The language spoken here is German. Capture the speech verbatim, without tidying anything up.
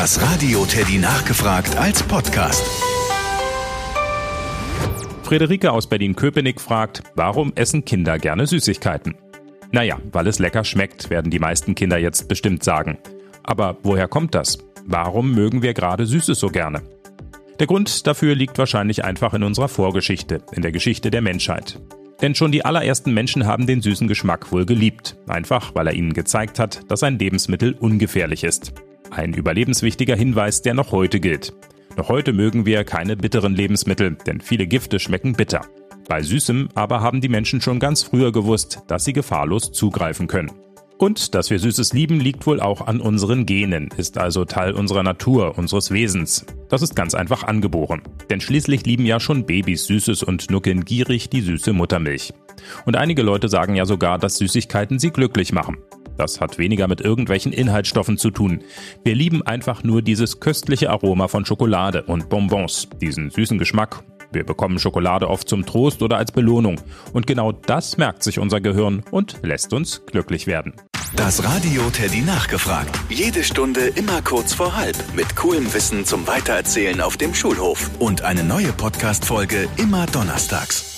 Das Radio Teddy nachgefragt als Podcast. Friederike aus Berlin-Köpenick fragt, warum essen Kinder gerne Süßigkeiten? Naja, weil es lecker schmeckt, werden die meisten Kinder jetzt bestimmt sagen. Aber woher kommt das? Warum mögen wir gerade Süßes so gerne? Der Grund dafür liegt wahrscheinlich einfach in unserer Vorgeschichte, in der Geschichte der Menschheit. Denn schon die allerersten Menschen haben den süßen Geschmack wohl geliebt, einfach weil er ihnen gezeigt hat, dass ein Lebensmittel ungefährlich ist. Ein überlebenswichtiger Hinweis, der noch heute gilt. Noch heute mögen wir keine bitteren Lebensmittel, denn viele Gifte schmecken bitter. Bei Süßem aber haben die Menschen schon ganz früher gewusst, dass sie gefahrlos zugreifen können. Und dass wir Süßes lieben, liegt wohl auch an unseren Genen, ist also Teil unserer Natur, unseres Wesens. Das ist ganz einfach angeboren. Denn schließlich lieben ja schon Babys Süßes und nuckeln gierig die süße Muttermilch. Und einige Leute sagen ja sogar, dass Süßigkeiten sie glücklich machen. Das hat weniger mit irgendwelchen Inhaltsstoffen zu tun. Wir lieben einfach nur dieses köstliche Aroma von Schokolade und Bonbons, diesen süßen Geschmack. Wir bekommen Schokolade oft zum Trost oder als Belohnung. Und genau das merkt sich unser Gehirn und lässt uns glücklich werden. Das Radio Teddy nachgefragt. Jede Stunde immer kurz vor halb. Mit coolem Wissen zum Weitererzählen auf dem Schulhof. Und eine neue Podcast-Folge immer donnerstags.